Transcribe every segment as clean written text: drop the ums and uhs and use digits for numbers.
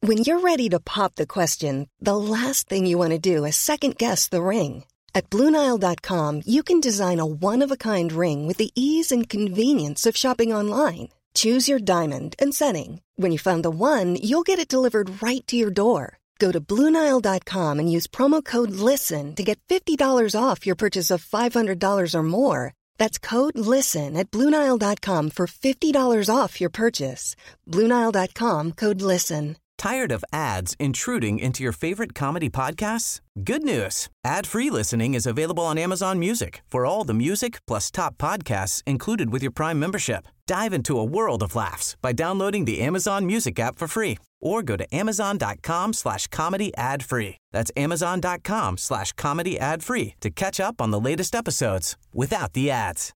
When you're ready to pop the question, the last thing you want to do is second-guess the ring. At BlueNile.com, you can design a one-of-a-kind ring with the ease and convenience of shopping online. Choose your diamond and setting. When you find the one, you'll get it delivered right to your door. Go to BlueNile.com and use promo code LISTEN to get $50 off your purchase of $500 or more. That's code LISTEN at BlueNile.com for $50 off your purchase. BlueNile.com, code LISTEN. Tired of ads intruding into your favorite comedy podcasts? Good news. Ad-free listening is available on Amazon Music for all the music plus top podcasts included with your Prime membership. Dive into a world of laughs by downloading the Amazon Music app for free or go to amazon.com/comedy ad-free. That's amazon.com/comedy ad-free to catch up on the latest episodes without the ads.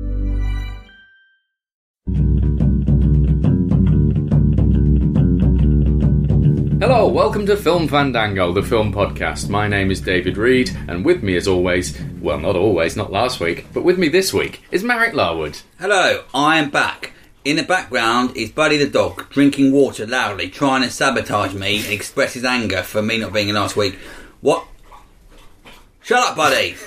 Hello, welcome to Film Fandango, the film podcast. My name is David Reed, and with me as always, well, not always, not last week, but with me this week is Marek Larwood. Hello, I am back. In the background is Buddy the dog, drinking water loudly, trying to sabotage me and express his anger for me not being in last week. What? Shut up, Buddy!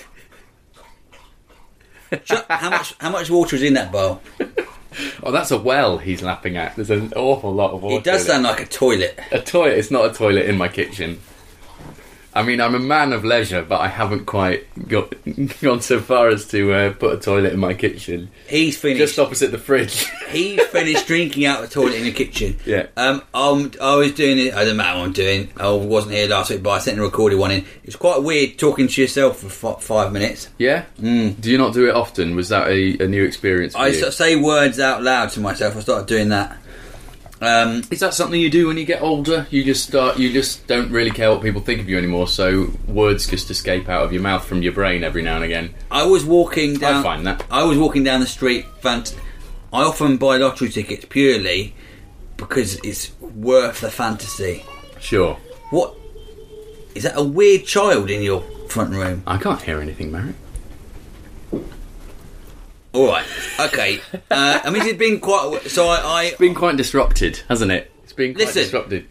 How much water is in that bowl? Oh, that's a well he's lapping at. There's an awful lot of water. It does sound like a toilet. A toilet? It's not a toilet in my kitchen. I mean, I'm a man of leisure, but I haven't quite gone so far as to put a toilet in my kitchen. He's finished. Just opposite the fridge. He's finished drinking out the toilet in the kitchen. Yeah. I was doing it. I don't matter what I'm doing. I wasn't here last week, but I sent a recorded one in. It's quite weird talking to yourself for 5 minutes. Yeah? Mm. Do you not do it often? Was that a new experience for you? I sort of say words out loud to myself. I started doing that. Is that something you do when you get older? You just don't really care what people think of you anymore, so words just escape out of your mouth from your brain every now and again. I was walking down. I find that. I was walking down the street. I often buy lottery tickets purely because it's worth the fantasy. Sure. What? Is that a weird child in your front room? I can't hear anything, Mary. Alright, okay. I mean, it's been quite... So It's been quite disrupted, hasn't it? It's been quite disrupted.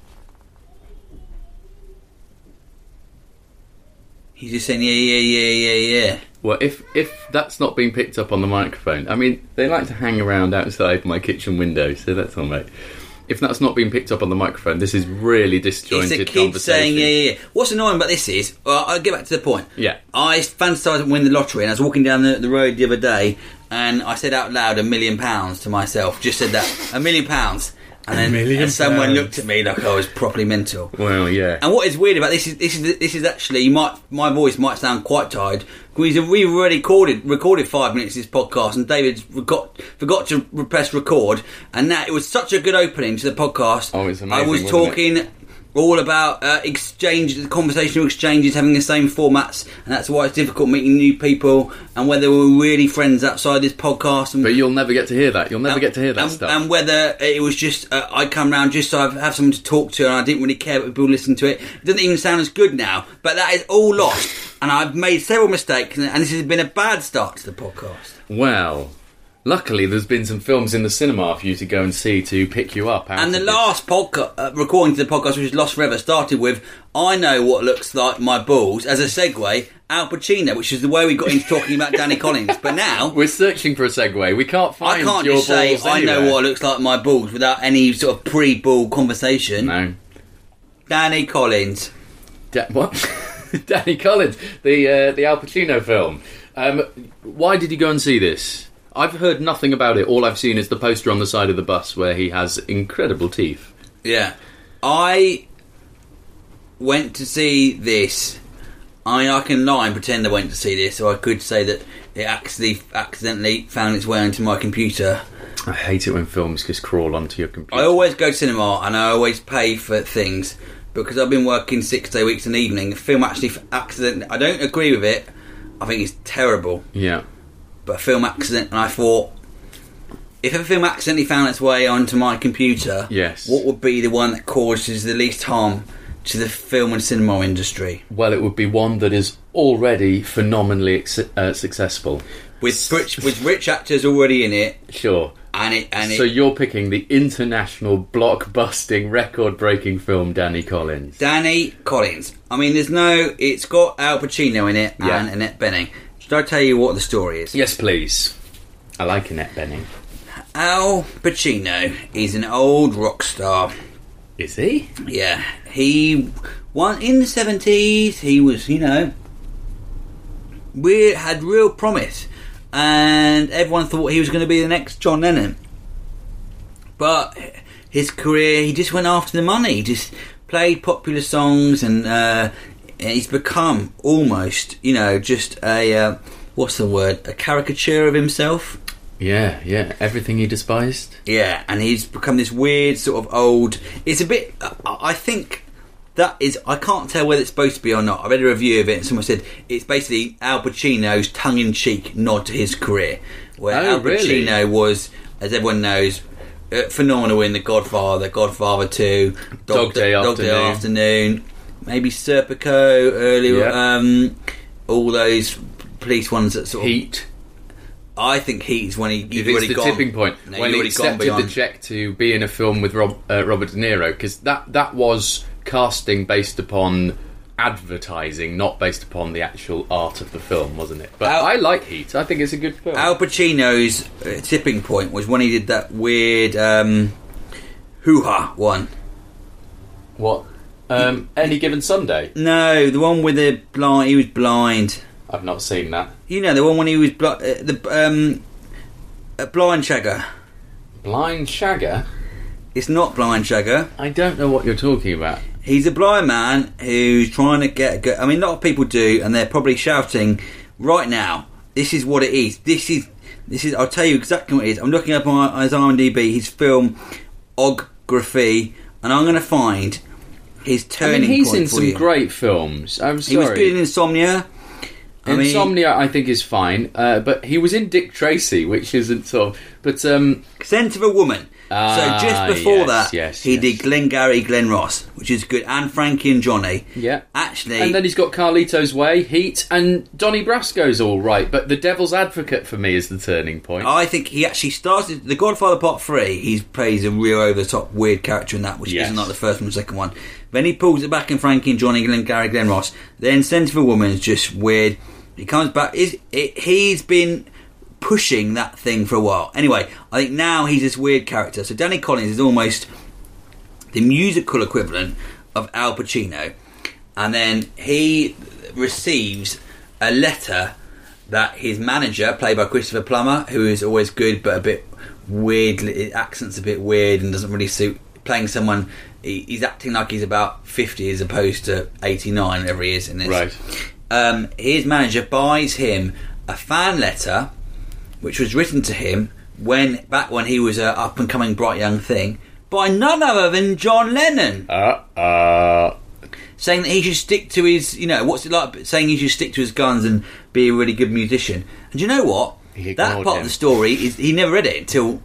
He's just saying, yeah. Well, if that's not being picked up on the microphone... I mean, they like to hang around outside my kitchen window, so that's all right. If that's not being picked up on the microphone, this is really disjointed it's a kid conversation. saying, yeah. What's annoying about this is... Well, I'll get back to the point. Yeah. I fantasised winning the lottery, and I was walking down the road the other day... And I said out loud £1 million to myself. Just said that, £1 million. And then someone looked at me like I was properly mental. Well, yeah. And what is weird about this is actually my voice might sound quite tired. We've already recorded 5 minutes of this podcast, and David forgot to press record. And that it was such a good opening to the podcast. Oh, it's amazing. I was talking all about conversational exchanges, having the same formats, and that's why it's difficult meeting new people, and whether we're really friends outside this podcast. But you'll never get to hear that. You'll never get to hear that stuff. And whether it was just I come round just so I have someone to talk to, and I didn't really care what people listen to it. It doesn't even sound as good now, but that is all lost. And I've made several mistakes, and this has been a bad start to the podcast. Well, luckily there's been some films in the cinema for you to go and see to pick you up. And the last podcast, recording to the podcast, which is Lost Forever, started with I know what looks like my balls, as a segue, Al Pacino, which is the way we got into talking about Danny Collins. But now we're searching for a segue. We can't find your balls. I can't just say I know what looks like my balls without any sort of pre-ball conversation. No. Danny Collins. What? Danny Collins, the Al Pacino film. Why did you go and see this? I've heard nothing about it. All I've seen is the poster on the side of the bus where he has incredible teeth. Yeah. I went to see this. I can lie and pretend I went to see this, so I could say that it accidentally found its way onto my computer. I hate it when films just crawl onto your computer. I always go to cinema and I always pay for things because I've been working 6-day weeks in the evening. The film actually accidentally... I don't agree with it. I think it's terrible. Yeah. But a film accident, and I thought, if a film accidentally found its way onto my computer, yes, what would be the one that causes the least harm to the film and cinema industry? Well, it would be one that is already phenomenally successful. With rich actors already in it. Sure. So you're picking the international blockbusting, record-breaking film Danny Collins. Danny Collins. I mean, it's got Al Pacino in it and Annette Bening. Should I tell you what the story is? Yes, please. I like Annette Bening. Al Pacino is an old rock star. Is he? Yeah. He won in the 70s. He was, had real promise. And everyone thought he was going to be the next John Lennon. But his career, he just went after the money. He just played popular songs, and he's become almost, just a, a caricature of himself. Yeah, everything he despised. Yeah, and he's become this weird sort of old... It's a bit... I think that is... I can't tell whether it's supposed to be or not. I read a review of it and someone said it's basically Al Pacino's tongue-in-cheek nod to his career. Where Al Pacino was, as everyone knows, phenomenal in The Godfather, Godfather 2, Dog Day Afternoon, maybe Serpico earlier, all those police ones that sort of... Heat. I think Heat's when he's already gone. It's the tipping point. No, when he accepted the check to be in a film with Robert De Niro, because that was casting based upon advertising, not based upon the actual art of the film, wasn't it? But I like Heat. I think it's a good film. Al Pacino's tipping point was when he did that weird hoo-ha one. What? Any Given Sunday? No, the one with the blind. He was blind. I've not seen that. The one when he was blind Shagger. Blind Shagger? It's not Blind Shagger. I don't know what you're talking about. He's a blind man who's trying to get a go. I mean, a lot of people do, and they're probably shouting right now, this is what it is. This is. I'll tell you exactly what it is. I'm looking up on his IMDb, his filmography, and I'm going to find his turning point. He's in some great films. I'm sorry. He was good in Insomnia. Insomnia, I think, is fine, but he was in Dick Tracy, which isn't sort of... But, Scent of a Woman. So just before he did Glengarry Glen Ross, which is good, and Frankie and Johnny. Yeah. Actually... And then he's got Carlito's Way, Heat, and Donnie Brasco's all right, but The Devil's Advocate for me is the turning point. I think he actually started... The Godfather Part 3, he plays a real over-the-top weird character in that, which isn't like the first one and the second one. Then he pulls it back in Frankie and Johnny, Glengarry Glen Ross. Then Scent of a Woman is just weird. He comes back. He's been pushing that thing for a while. Anyway, I think now he's this weird character. So Danny Collins is almost the musical equivalent of Al Pacino. And then he receives a letter that his manager, played by Christopher Plummer, who is always good but a bit weird, his accent's a bit weird and doesn't really suit playing someone. He's acting like he's about 50 as opposed to 89, whatever he is in this. Right. His manager buys him a fan letter which was written to him back when he was an up and coming bright young thing by none other than John Lennon, saying that he should stick to his, what's it like saying he should stick to his guns and be a really good musician. And you know what, that part of the story is he never read it until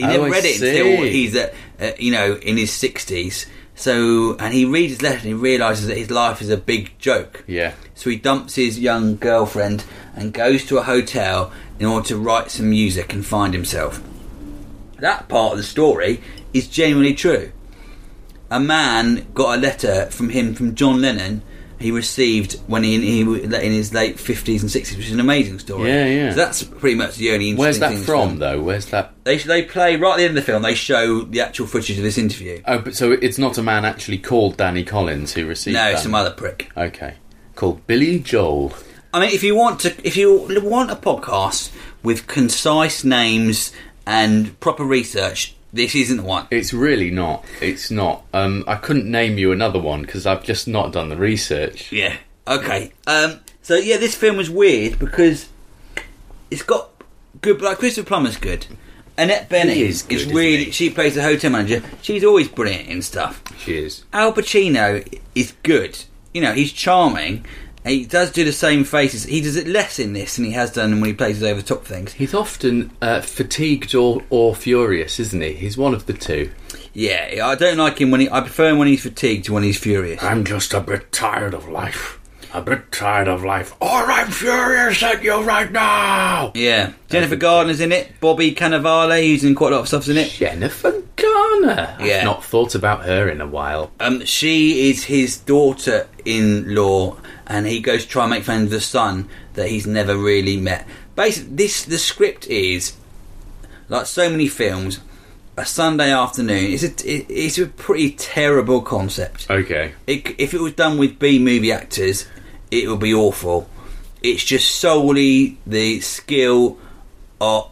he's in his 60s. So, and he reads his letter and he realises that his life is a big joke. Yeah. So he dumps his young girlfriend and goes to a hotel in order to write some music and find himself. That part of the story is genuinely true. A man got a letter from John Lennon he received when he in his late 50s and 60s, which is an amazing story. Yeah. So that's pretty much the only interesting thing. Where's that from, though? Where's that? They play, right at the end of the film, they show the actual footage of this interview. Oh, but so it's not a man actually called Danny Collins who received that? No, some other prick. Okay. Called Billy Joel. I mean, if you want a podcast with concise names and proper research, this isn't the one. It's really not. It's not. I couldn't name you another one because I've just not done the research. Yeah. Okay. So yeah, this film was weird because it's got good. Like Christopher Plummer's good. Annette Bening is really. She plays the hotel manager. She's always brilliant in stuff. She is. Al Pacino is good. He's charming. He does do the same faces. He does it less in this than he has done when he plays his over-the-top things. He's often fatigued or furious, isn't he? He's one of the two. Yeah, I don't like him I prefer him when he's fatigued to when he's furious. I'm just a bit tired of life. a bit tired of life. Or I'm furious at you right now. Yeah. Jennifer Garner's in it. Bobby Cannavale, who's in quite a lot of stuff's in it. Jennifer Garner. Yeah. I've not thought about her in a while. She is his daughter-in-law, and he goes to try and make friends with a son that he's never really met. Basically, the script is, like so many films, a Sunday afternoon. It's a pretty terrible concept. Okay. If it was done with B-movie actors, it would be awful. It's just solely the skill of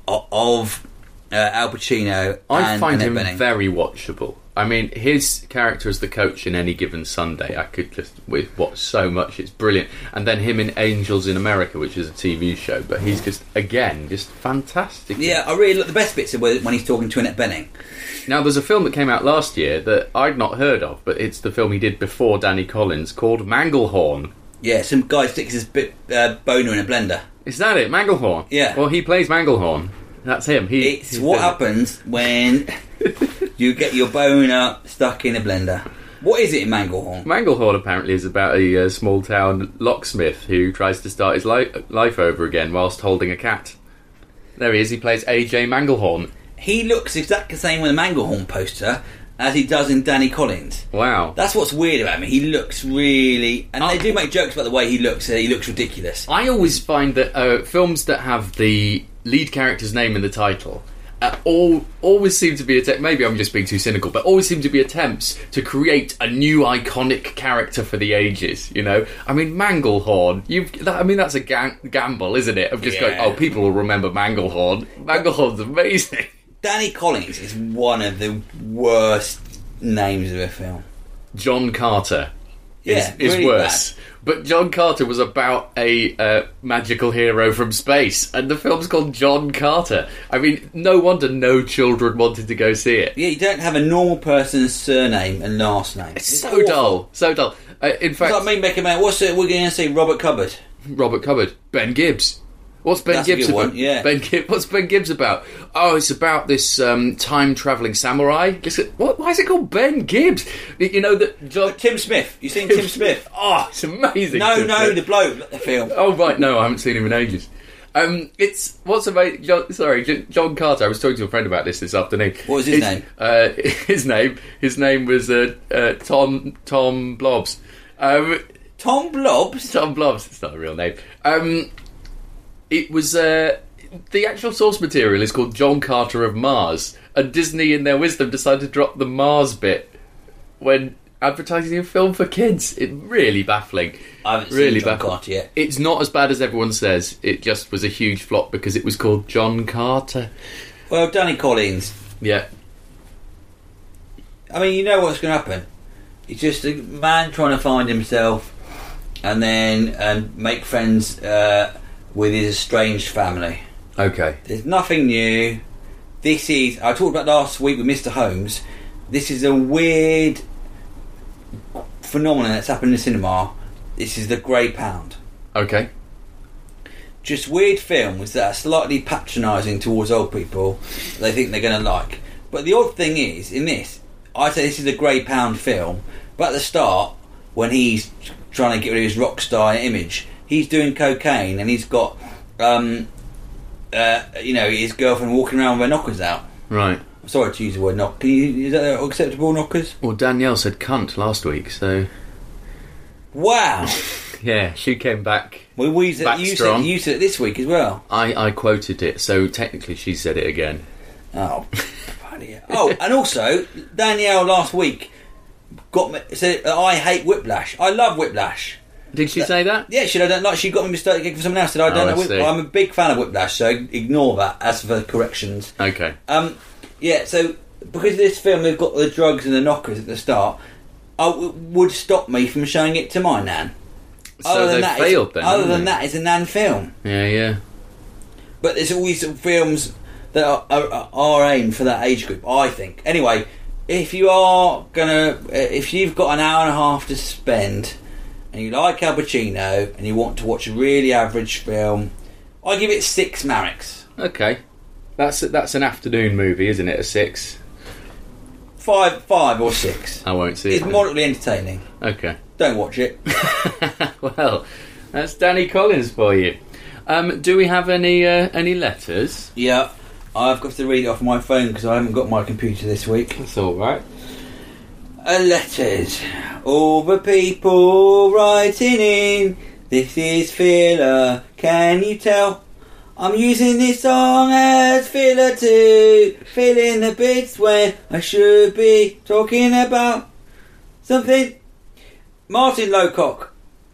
Al Pacino. I find him Bening. very watchable. I mean, his character as the coach in Any Given Sunday, I could just watch so much. It's brilliant. And then him in Angels in America, which is a TV show, but he's just fantastic. Yeah, I really like the best bits of when he's talking to Annette Bening. Now, there's a film that came out last year that I'd not heard of, but it's the film he did before Danny Collins, called Manglehorn. Yeah, some guy sticks his boner in a blender. Is that it? Manglehorn? Yeah. Well, he plays Manglehorn. That's him. It's what happens when you get your boner stuck in a blender. What is it in Manglehorn? Manglehorn apparently is about a small town locksmith who tries to start his life over again whilst holding a cat. There he is. He plays AJ Manglehorn. He looks exactly the same with a Manglehorn poster as he does in Danny Collins. Wow. That's what's weird about him. He looks really... And they do make jokes about the way he looks. He looks ridiculous. I always find that films that have the lead character's name in the title always seem to be maybe I'm just being too cynical, but always seem to be attempts to create a new iconic character for the ages. You know, I mean, Manglehorn. That's a gamble, isn't it? Of just going, oh, people will remember Manglehorn. Manglehorn's amazing. Danny Collins is one of the worst names of a film. John Carter is really worse. Bad. But John Carter was about a magical hero from space, and the film's called John Carter. I mean, no wonder no children wanted to go see it. Yeah, you don't have a normal person's surname and last name. It's so dull. So dull. In fact... It's like me making out, we're going to say Robert Cupboard. Robert Cupboard. Ben Gibbs. What's Ben Gibbs about? One, yeah. What's Ben Gibbs about? Oh, it's about this time-travelling samurai. Why is it called Ben Gibbs? You know that Tim Smith. You seen Tim Smith? Oh, it's amazing. No, the bloke, the film. Oh right, no, I haven't seen him in ages. It's what's amazing. John Carter. I was talking to a friend about this afternoon. What was his name? His name was Tom Blobs. Tom Blobs. Tom Blobs. It's not a real name. It was the actual source material is called John Carter of Mars, and Disney, in their wisdom, decided to drop the Mars bit when advertising a film for kids. It's really baffling. I haven't really seen John Carter yet. It's not as bad as everyone says. It just was a huge flop because it was called John Carter. Well, Danny Collins. Yeah. I mean, you know what's going to happen. He's just a man trying to find himself and then make friends with his estranged family. Okay. There's nothing new. I talked about last week with Mr. Holmes. This is a weird phenomenon that's happened in the cinema. This is the Grey Pound. Okay. Just weird films that are slightly patronising towards old people they think they're going to like. But the odd thing is, in this, I say this is a Grey Pound film, but at the start, when he's trying to get rid of his rock star image, he's doing cocaine and he's got, his girlfriend walking around with her knockers out. Right. I'm sorry to use the word knock. Is that acceptable, knockers? Well, Danielle said cunt last week, so... Wow! Yeah, she came back. Well, you said it this week as well. I quoted it, so technically she said it again. Oh, bloody hell. Oh, and also, Danielle last week said, I hate Whiplash. I love Whiplash. Did she say that? Yeah, she got me mistaken for someone else. Said I don't know. Whiplash. I'm a big fan of Whiplash, so ignore that as for corrections. Okay. Yeah. So because of this film, they've got the drugs and the knockers at the start. Would stop me from showing it to my nan. So they failed then. Other than that, it's a nan film. Yeah. But there's always films that are aimed for that age group, I think. Anyway, if you've got an hour and a half to spend, and you like Al Pacino, and you want to watch a really average film, I give it 6 Mareks. Okay, that's an afternoon movie, isn't it? A 6. 5 or 6. I won't see it. It's moderately entertaining. Okay. don't watch it. Well, that's Danny Collins for you. Do we have any letters? Yeah, I've got to read it off my phone because I haven't got my computer this week. That's all right. Letters. All the people writing in. This is filler. Can you tell? I'm using this song as filler to fill in the bits when I should be talking about something. Martin Lowcock.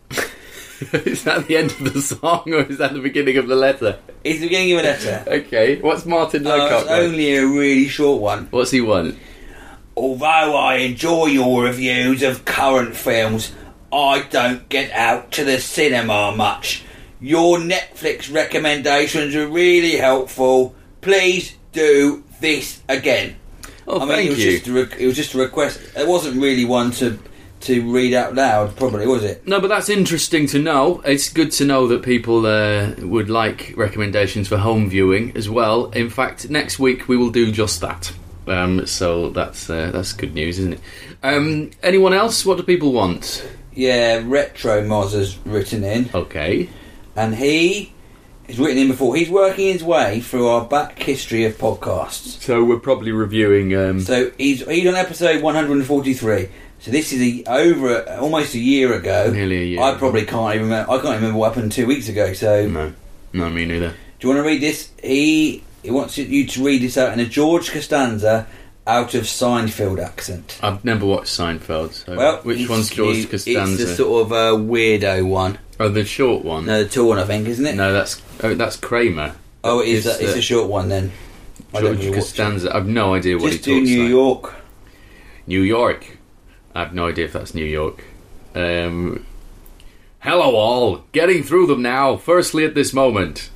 Is that the end of the song, or is that the beginning of the letter? It's the beginning of a letter. Okay, what's Martin Lowcock? It's only a really short one. What's he want? Although I enjoy your reviews of current films, I don't get out to the cinema much. Your Netflix recommendations are really helpful. Please do this again. Oh, thank you. It was just a request. It wasn't really one to read out loud, probably, was it? No, but that's interesting to know. It's good to know that people would like recommendations for home viewing as well. In fact, next week we will do just that. So that's good news, isn't it? Anyone else? What do people want? Yeah, Retro Moz has written in. Okay. And he has written in before. He's working his way through our back history of podcasts. So we're probably reviewing... So he's on episode 143. So this is almost a year ago. Nearly a year. I probably can't even remember. I can't remember what happened 2 weeks ago. So No, me neither. Do you want to read this? He wants you to read this out in a George Costanza out of Seinfeld accent. I've never watched Seinfeld. So well, which one's George Costanza? It's the sort of weirdo one. Oh, the short one. No, the tall one, I think, isn't it? No, that's Kramer. Oh, it is. It's a short one then. George Costanza. I've no idea what he talks like. Just do New York. New York. I have no idea if that's New York. Hello all. Getting through them now. Firstly at this moment,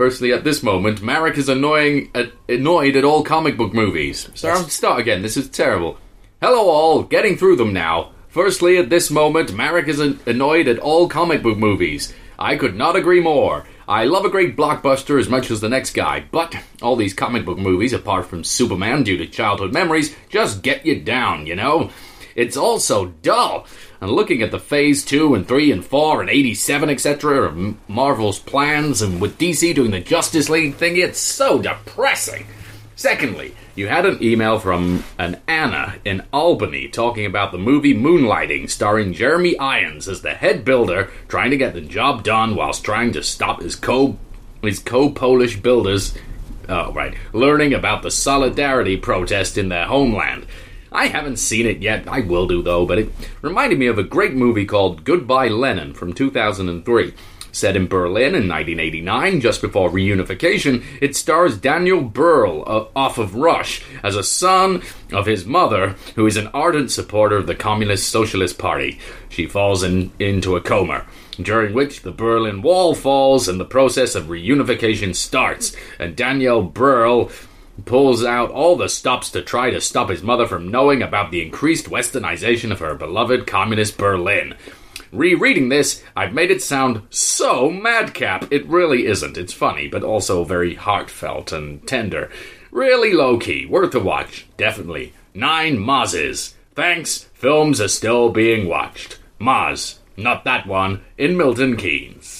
Marek is annoyed at all comic book movies. Sorry, I'll start again. This is terrible. Hello all. Getting through them now. Firstly at this moment, Marek is annoyed at all comic book movies. I could not agree more. I love a great blockbuster as much as the next guy, but all these comic book movies, apart from Superman due to childhood memories, just get you down, you know? It's all so dull. And looking at the Phase 2 and 3 and 4 and 87, etc. of Marvel's plans, and with DC doing the Justice League thing, it's so depressing. Secondly, you had an email from an Anna in Albany talking about the movie Moonlighting, starring Jeremy Irons as the head builder trying to get the job done whilst trying to stop his co-Polish builders learning about the Solidarity protest in their homeland. I haven't seen it yet. I will do, though, but it reminded me of a great movie called Goodbye Lenin from 2003. Set in Berlin in 1989, just before reunification, it stars Daniel Brühl off of Rush as a son of his mother, who is an ardent supporter of the Communist Socialist Party. She falls into a coma, during which the Berlin Wall falls and the process of reunification starts, and Daniel Brühl pulls out all the stops to try to stop his mother from knowing about the increased westernization of her beloved communist Berlin. Rereading this, I've made it sound so madcap. It really isn't. It's funny, but also very heartfelt and tender. Really low-key. Worth a watch. Definitely. 9 Mazes. Thanks. Films are still being watched. Maz. Not that one. In Milton Keynes.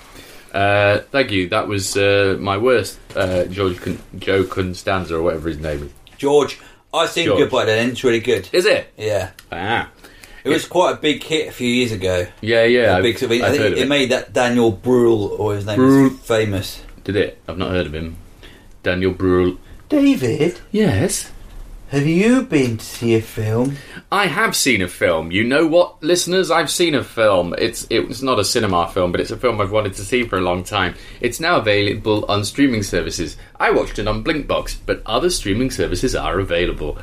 Thank you. That was my worst Joe Constanza or whatever his name is. George. I've seen Goodbye Lenin. It's really good. Is it? Yeah. Ah. It was quite a big hit a few years ago. Yeah. I think it made that Daniel Brühl, or his name is famous. Did it? I've not heard of him. Daniel Brühl. David? Yes? Have you been to see a film? I have seen a film. You know what, listeners? I've seen a film. It's not a cinema film, but it's a film I've wanted to see for a long time. It's now available on streaming services. I watched it on Blinkbox, but other streaming services are available.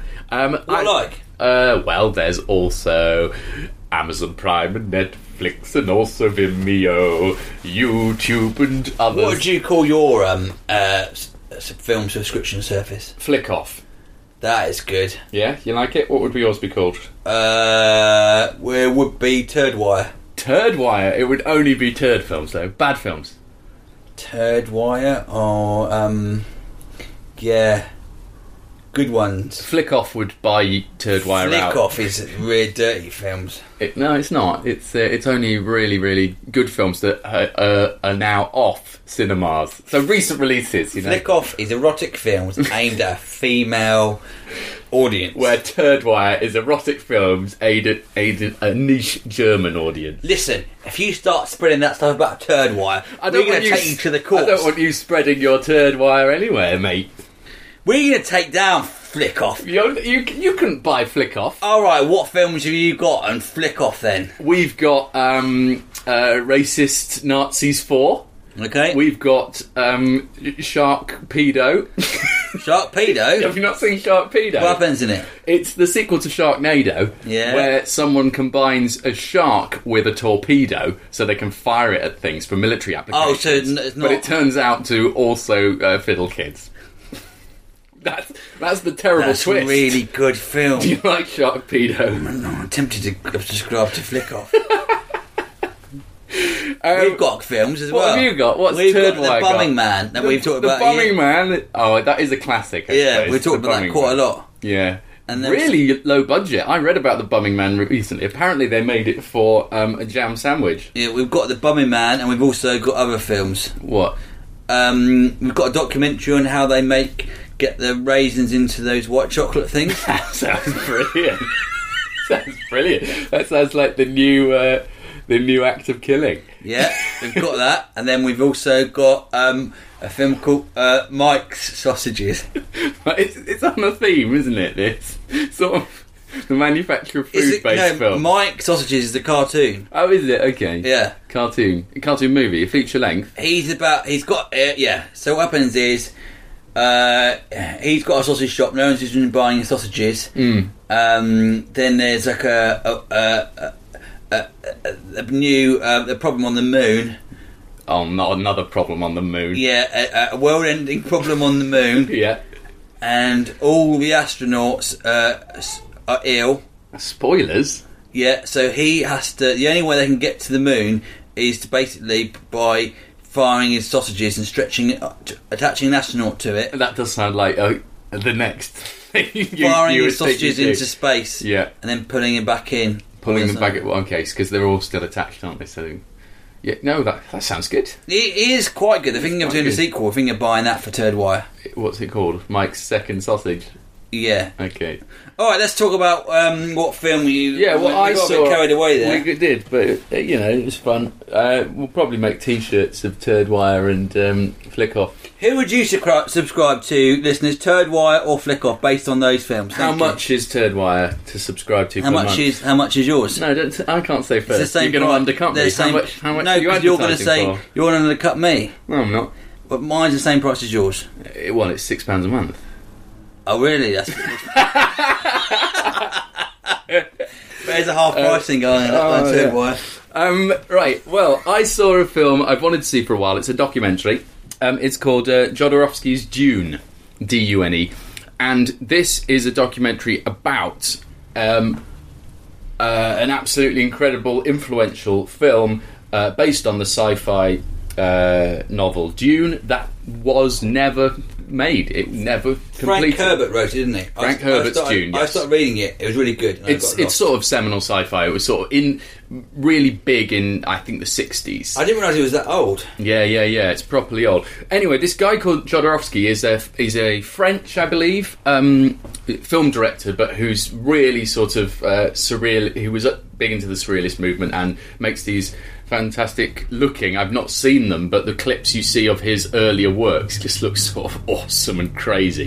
Well, there's also Amazon Prime and Netflix and also Vimeo, YouTube and others. What would you call your film subscription service? Flick Off. That is good. Yeah, you like it? What would yours be called? It would be Turdwire. Turdwire? It would only be turd films, though. Bad films. Turdwire? Or, yeah. good ones. Flick Off would buy Turd Wire out. Flick Off is really dirty films. No, it's not. It's only really, really good films that are now off cinemas. So recent releases, you know. Flick Off is erotic films aimed at a female audience. Where Turd Wire is erotic films aimed at a niche German audience. Listen, if you start spreading that stuff about Turd Wire, we're going to take you to the courts. I don't want you spreading your Turd Wire anywhere, mate. We're going to take down Flick Off. You couldn't buy Flick Off. Alright, what films have you got on Flick Off then? We've got Racist Nazis 4. Okay. We've got Shark Pedo. Shark Pedo? Have you not seen Shark Pedo? What happens in it? It's the sequel to Sharknado, where someone combines a shark with a torpedo so they can fire it at things for military applications. Oh, so it's not... But it turns out to also fiddle kids. That's the terrible twist. That's a really good film. Do you like Shark Pedo? No, I'm tempted to subscribe to Flick Off. We've got films as well. What have you got? What's we've Turd got Wire The Bumming Man that we've talked about. The Bumming Man. Oh, that is a classic. Yeah, we've talked about that quite a lot. Yeah. And really low budget. I read about The Bumming Man recently. Apparently they made it for a jam sandwich. Yeah, we've got The Bumming Man and we've also got other films. What? We've got a documentary on how they get the raisins into those white chocolate things. That sounds brilliant. Sounds brilliant. That sounds like the new act of killing. Yeah, we've got that, and then we've also got a film called Mike's Sausages. It's on a theme, isn't it? This sort of the manufacturer of food-based film. Mike's Sausages is the cartoon. Oh, is it? Okay. Yeah, cartoon movie, a feature length. He's got yeah. So what happens is he's got a sausage shop. No one's interested in buying his sausages. Then there's like a new problem on the moon. Oh, not another problem on the moon. Yeah, a world-ending problem on the moon. Yeah. And all the astronauts are ill. Spoilers? Yeah, so he has to... The only way they can get to the moon is to basically by firing his sausages and stretching it, attaching an astronaut to it. That does sound like the next thing firing his sausages into space. Yeah. And then putting him back in. Pulling them back at one case, because they're all still attached, aren't they? So, yeah, no, that sounds good. It is quite good. They're thinking of doing a sequel. They're thinking of buying that for Turd Wire. What's it called? Mike's Second Sausage? Yeah. Okay. Alright, let's talk about what film you... Yeah, well, I saw... a bit carried away there. We did, but, it was fun. We'll probably make T-shirts of Turd Wire and Flick Off. Who would you subscribe to, listeners, Turd Wire or Flick Off, based on those films? How much is Turd Wire to subscribe to per month? How much is yours? No, I can't say first. It's the same. You're going to undercut me. How much no, because you're going to say for? you're going to undercut me. No, I'm not. But mine's the same price as yours. Well, it's £6 a month. Oh, really? That's... There's a half price thing going on Turd Wire. Right, well, I saw a film I've wanted to see for a while. It's a documentary. It's called Jodorowsky's Dune, D-U-N-E. And this is a documentary about an absolutely incredible, influential film based on the sci-fi novel Dune that was never made. It never completed. Frank Herbert wrote it, didn't he? Frank Herbert's Dune, yes. I started reading it. It was really good. It's sort of seminal sci-fi. It was sort of really big in, I think, the 60s. I didn't realise he was that old. Yeah. It's properly old. Anyway, this guy called Jodorowsky is a French, I believe, film director, but who's really sort of surreal. He was big into the surrealist movement and makes these fantastic looking, I've not seen them, but the clips you see of his earlier works just look sort of awesome and crazy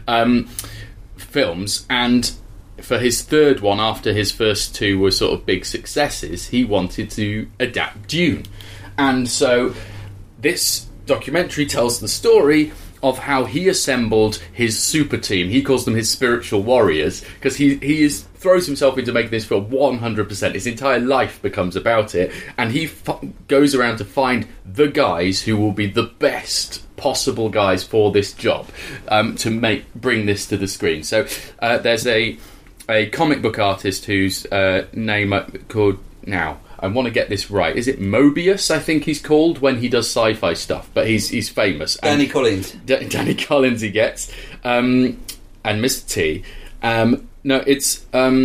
films. And for his third one, after his first two were sort of big successes, he wanted to adapt Dune. And so this documentary tells the story of how he assembled his super team. He calls them his spiritual warriors, because he throws himself into making this film 100%. His entire life becomes about it, and he goes around to find the guys who will be the best possible guys for this job to bring this to the screen. So there's a comic book artist whose name called... Now, I want to get this right. Is it Mobius, I think he's called, when he does sci-fi stuff? But he's famous. Danny Collins. Danny Collins he gets. and Mr. T. No, it's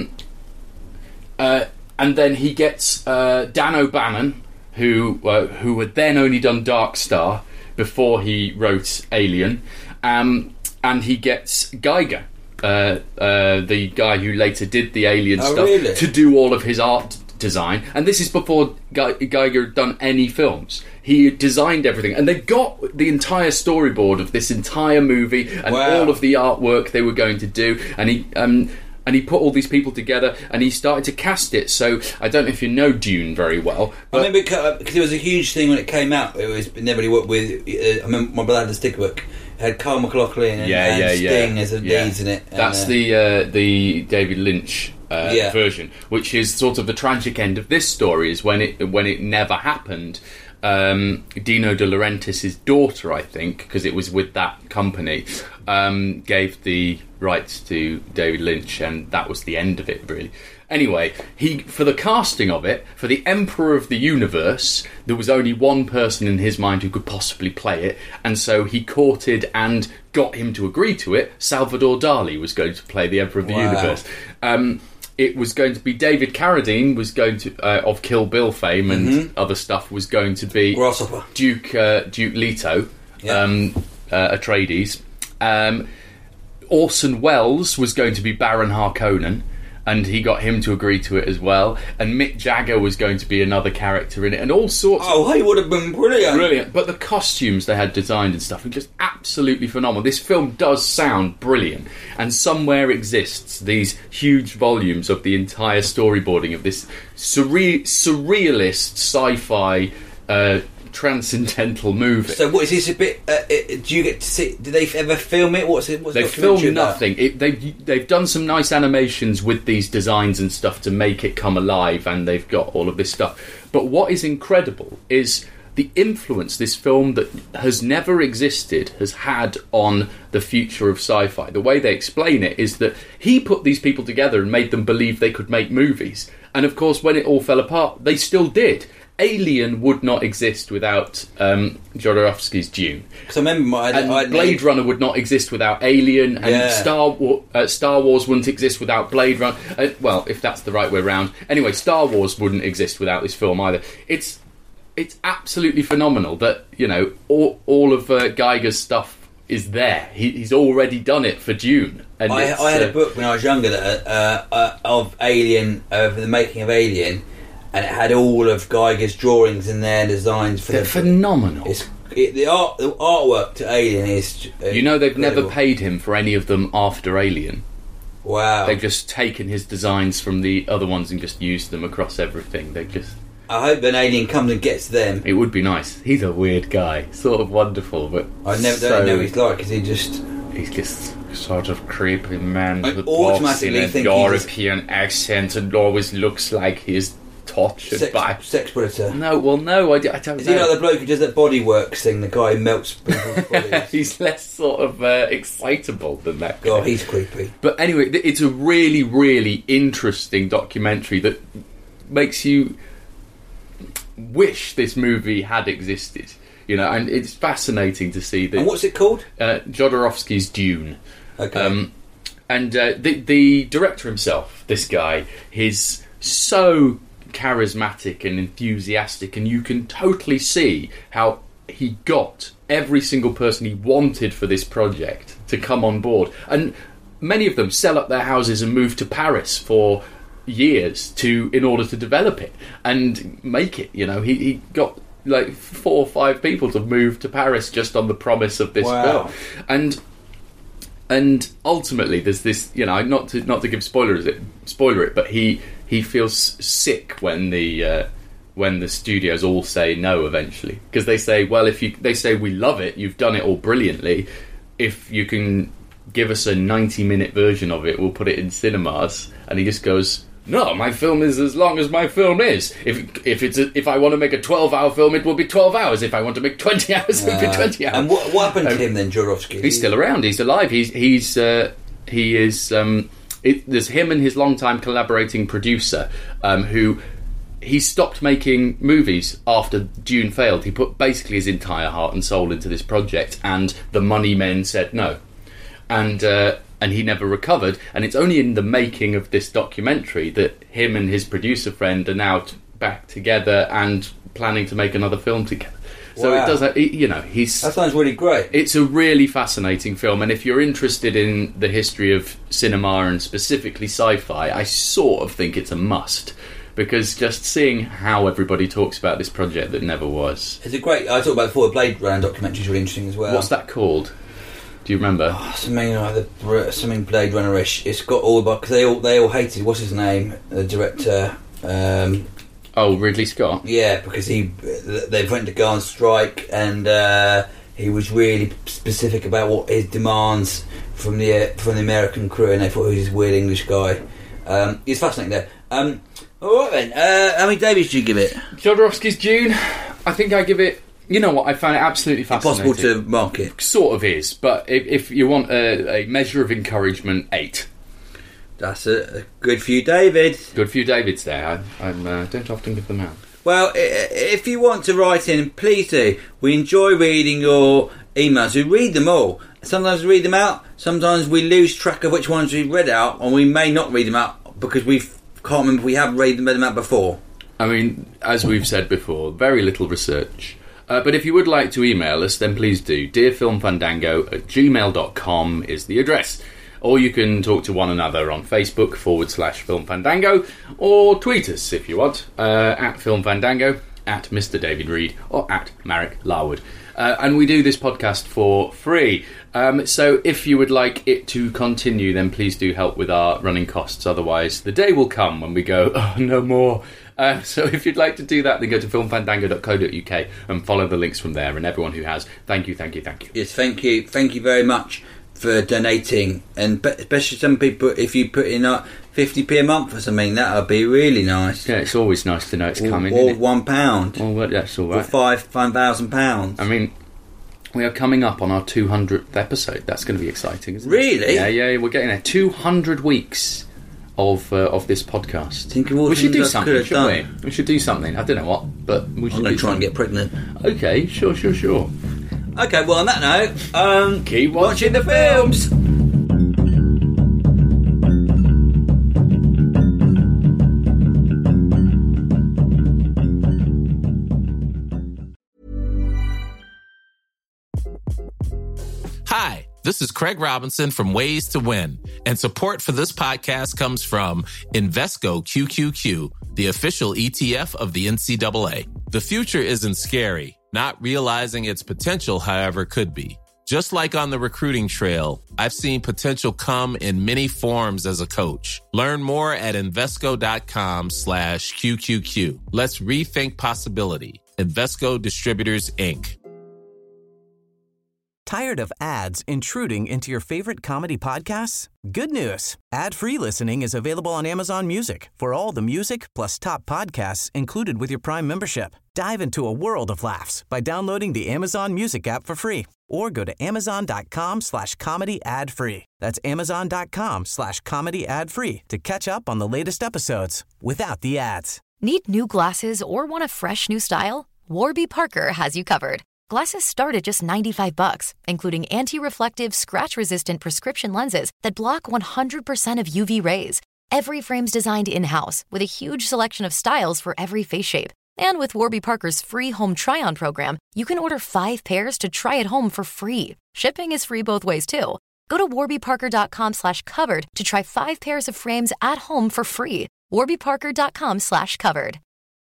and then he gets Dan O'Bannon, who had then only done Dark Star before he wrote Alien, and he gets Geiger, the guy who later did the Alien stuff, really? to do all of his art design. And this is before Geiger had done any films. He designed everything, and they got the entire storyboard of this entire movie and all of the artwork they were going to do, and he put all these people together, and he started to cast it. So I don't know if you know Dune very well. I remember because it was a huge thing when it came out. It never really worked with. I remember my brother had the sticker book. It had Carl McLaughlin and Sting as the leads in it. That's the David Lynch version, which is sort of the tragic end of this story. Is when it never happened. Dino De Laurentiis' daughter, I think, because it was with that company, gave the rights to David Lynch, and that was the end of it, really. Anyway, for the casting of it, for the Emperor of the Universe, there was only one person in his mind who could possibly play it, and so he courted and got him to agree to it. Salvador Dali was going to play the Emperor of the Universe. It was going to be David Carradine, was going to of Kill Bill fame and other stuff, was going to be Grasshopper. Duke Leto, Atreides. Orson Welles was going to be Baron Harkonnen, and he got him to agree to it as well. And Mick Jagger was going to be another character in it, and all sorts. Oh, he would have been brilliant. Brilliant. But the costumes they had designed and stuff were just absolutely phenomenal. This film does sound brilliant, and somewhere exists these huge volumes of the entire storyboarding of this surrealist sci-fi transcendental movie. So what is this a bit? Do you get to see? Do they ever film it? What's they filmed nothing. They've done some nice animations with these designs and stuff to make it come alive, and they've got all of this stuff. But what is incredible is the influence this film that has never existed has had on the future of sci-fi. The way they explain it is that he put these people together and made them believe they could make movies. And of course, when it all fell apart, they still did. Alien would not exist without Jodorowsky's Dune. Because I remember Blade Runner would not exist without Alien, and Star Wars wouldn't exist without Blade Runner. Well, if that's the right way around. Anyway, Star Wars wouldn't exist without this film either. It's absolutely phenomenal that, you know, all of Geiger's stuff is there. He's already done it for Dune. And I had a book when I was younger of Alien, of the making of Alien. And it had all of Geiger's drawings in there, designs for They're phenomenal. The artwork to Alien is you know, they've never paid him for any of them after Alien. Wow. They've just taken his designs from the other ones and just used them across everything. I hope an alien comes and gets them. It would be nice. He's a weird guy, sort of wonderful, but don't know what he's like, because he's just sort of creepy man I who talks in think a European accent and always looks like he's tortured by sex predator. No, I don't know. Is he like the bloke who does that bodywork thing, the guy who melts people's bodies? He's less sort of excitable than that guy. God, he's creepy. But anyway, it's a really, really interesting documentary that makes you wish this movie had existed. You know, and it's fascinating to see. And what's it called? Jodorowsky's Dune. Okay. And the director himself, this guy, he's so charismatic and enthusiastic, and you can totally see how he got every single person he wanted for this project to come on board, and many of them sell up their houses and move to Paris for years in order to develop it and make it. You know, he got like 4 or 5 people to move to Paris just on the promise of this film, and ultimately there's this, you know, not to give spoiler it, but he feels sick when the studios all say no eventually, because they say, well, they say we love it, you've done it all brilliantly, if you can give us a 90-minute version of it, we'll put it in cinemas. And he just goes, no, my film is as long as my film is. If I want to make a 12-hour film, it will be 12 hours. If I want to make 20 hours, it will be 20 hours. And what happened to him then, Jodorowsky? He's still around. He's alive. He is. There's him and his longtime collaborating producer, who he stopped making movies after Dune failed. He put basically his entire heart and soul into this project, and the money men said no. And and he never recovered. And it's only in the making of this documentary that him and his producer friend are now back together and planning to make another film together. So Wow. it does, you know, he's... That sounds really great. It's a really fascinating film, and if you're interested in the history of cinema and specifically sci-fi, I sort of think it's a must, because just seeing how everybody talks about this project that never was. It's a great... I talked about before, the Blade Runner documentary is really interesting as well. What's that called? Do you remember? Something like something Blade Runner-ish. It's got all about... Because they all hated... What's his name? The director... Oh, Ridley Scott? Yeah, because they went to go on strike, and he was really specific about what his demands from the American crew, and they thought he was this weird English guy. He's fascinating there. All right then, how many Davies do you give it? Jodorowsky's Dune, I think I give it... You know what, I found it absolutely fascinating. Impossible to mark it. Sort of is, but if you want a measure of encouragement, 8. That's a good for you, David. Good few Davids there. I don't often give them out. Well, if you want to write in, please do. We enjoy reading your emails. We read them all. Sometimes we read them out. Sometimes we lose track of which ones we've read out, and we may not read them out because we can't remember if we have read them out before. I mean, as we've said before, very little research. But if you would like to email us, then please do. dearfilmfandango@gmail.com is the address. Or you can talk to one another on Facebook /Film Fandango, or tweet us if you want, at Film Fandango, at Mr. David Reed, or at Marek Larwood. And we do this podcast for free. So if you would like it to continue, then please do help with our running costs. Otherwise, the day will come when we go, oh, no more. So if you'd like to do that, then go to filmfandango.co.uk and follow the links from there. And everyone who has, thank you, thank you, thank you. Yes, thank you. Thank you very much for donating, and especially some people, if you put in 50p a month or something, that would be really nice. Yeah, it's always nice to know it's coming, or isn't it? £1. Well, that's all right. Or £5,000. I mean, we are coming up on our 200th episode. That's going to be exciting, isn't Really? it? Yeah, we're getting there. 200 weeks of this podcast. Think of all we should do things I could something, have shouldn't we? We should do something. I don't know what, but we should I'm going do to try and something. get pregnant. Okay, sure. Okay, well, on that note, Keep watching the films. Hi, this is Craig Robinson from Ways to Win, and support for this podcast comes from Invesco QQQ, the official ETF of the NCAA. The future isn't scary. Not realizing its potential, however, could be. Just like on the recruiting trail, I've seen potential come in many forms as a coach. Learn more at Invesco.com/QQQ. Let's rethink possibility. Invesco Distributors, Inc. Tired of ads intruding into your favorite comedy podcasts? Good news. Ad-free listening is available on Amazon Music for all the music plus top podcasts included with your Prime membership. Dive into a world of laughs by downloading the Amazon Music app for free or go to amazon.com/comedy ad-free. That's amazon.com/comedy ad-free to catch up on the latest episodes without the ads. Need new glasses or want a fresh new style? Warby Parker has you covered. Glasses start at just $95, including anti-reflective, scratch-resistant prescription lenses that block 100% of UV rays. Every frame's designed in-house with a huge selection of styles for every face shape. And with Warby Parker's free home try-on program, you can order 5 pairs to try at home for free. Shipping is free both ways, too. Go to warbyparker.com/covered to try 5 pairs of frames at home for free. warbyparker.com/covered.